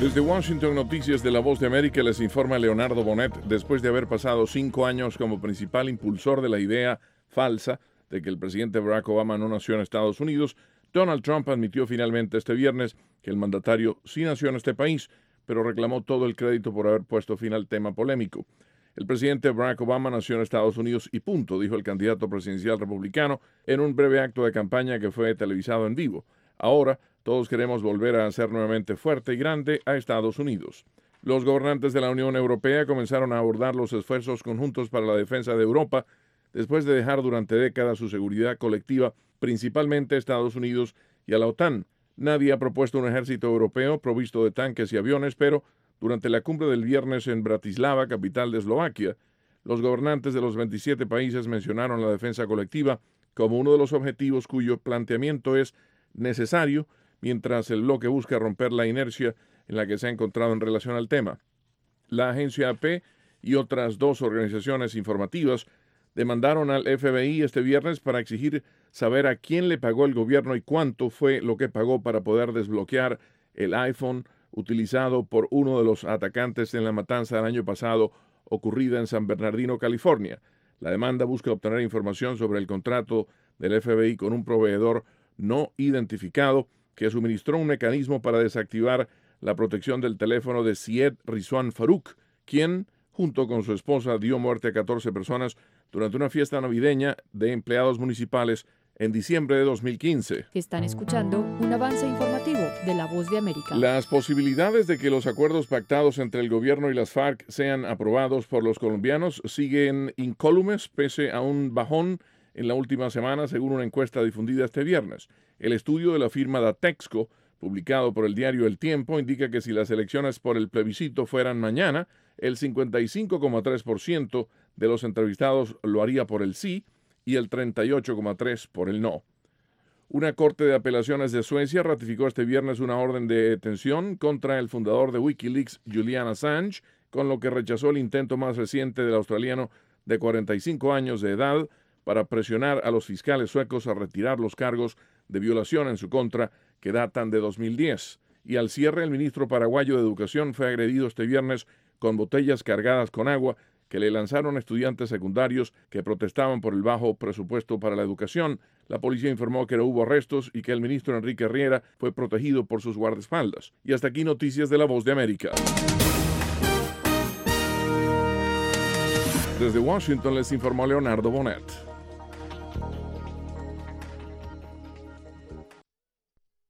Desde Washington, Noticias de La Voz de América, les informa Leonardo Bonet. Después de haber pasado 5 años como principal impulsor de la idea falsa de que el presidente Barack Obama no nació en Estados Unidos, Donald Trump admitió finalmente este viernes que el mandatario sí nació en este país, pero reclamó todo el crédito por haber puesto fin al tema polémico. El presidente Barack Obama nació en Estados Unidos y punto, dijo el candidato presidencial republicano en un breve acto de campaña que fue televisado en vivo. Ahora, todos queremos volver a hacer nuevamente fuerte y grande a Estados Unidos. Los gobernantes de la Unión Europea comenzaron a abordar los esfuerzos conjuntos para la defensa de Europa después de dejar durante décadas su seguridad colectiva, principalmente a Estados Unidos y a la OTAN. Nadie ha propuesto un ejército europeo provisto de tanques y aviones, pero durante la cumbre del viernes en Bratislava, capital de Eslovaquia, los gobernantes de los 27 países mencionaron la defensa colectiva como uno de los objetivos cuyo planteamiento es necesario mientras el bloque busca romper la inercia en la que se ha encontrado en relación al tema. La agencia AP y otras 2 organizaciones informativas demandaron al FBI este viernes para exigir saber a quién le pagó el gobierno y cuánto fue lo que pagó para poder desbloquear el iPhone utilizado por uno de los atacantes en la matanza del año pasado ocurrida en San Bernardino, California. La demanda busca obtener información sobre el contrato del FBI con un proveedor no identificado que suministró un mecanismo para desactivar la protección del teléfono de Syed Rizwan Farouk, quien, junto con su esposa, dio muerte a 14 personas durante una fiesta navideña de empleados municipales en diciembre de 2015. Están escuchando un avance informativo de La Voz de América. Las posibilidades de que los acuerdos pactados entre el gobierno y las FARC sean aprobados por los colombianos siguen incólumes pese a un bajón en la última semana, según una encuesta difundida este viernes. El estudio de la firma Datexco, publicado por el diario El Tiempo, indica que si las elecciones por el plebiscito fueran mañana, el 55,3% de los entrevistados lo haría por el sí y el 38,3% por el no. Una corte de apelaciones de Suecia ratificó este viernes una orden de detención contra el fundador de Wikileaks, Julian Assange, con lo que rechazó el intento más reciente del australiano de 45 años de edad para presionar a los fiscales suecos a retirar los cargos de violación en su contra que datan de 2010. Y al cierre, el ministro paraguayo de Educación fue agredido este viernes con botellas cargadas con agua que le lanzaron estudiantes secundarios que protestaban por el bajo presupuesto para la educación. La policía informó que no hubo arrestos y que el ministro Enrique Riera fue protegido por sus guardaespaldas. Y hasta aquí Noticias de La Voz de América. Desde Washington les informó Leonardo Bonet.